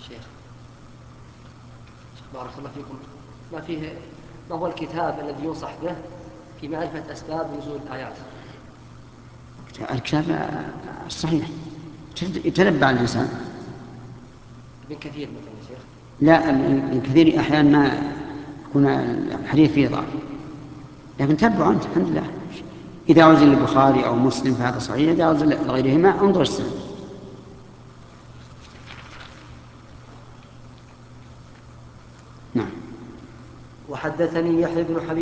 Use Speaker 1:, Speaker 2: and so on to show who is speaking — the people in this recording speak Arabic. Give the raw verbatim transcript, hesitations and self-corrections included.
Speaker 1: شيخ بارك الله فيكم، ما فيه ما هو الكتاب الذي ينصح به في معرفة أسباب نزول الآيات؟
Speaker 2: الكتاب الصحيح يتنبأ الإنسان.
Speaker 1: ابن كثير مثلا يا شيخ؟
Speaker 2: لا، ابن كثير أحيانا ما يكون الحديث فيه ضعف، لكن تبعه أنت الحمد لله. إذا عزل البخاري أو مسلم فهذا صحيح، إذا عزل لغيرهما انظر السنة. نعم.
Speaker 1: وحدثني يحيى بن حبيب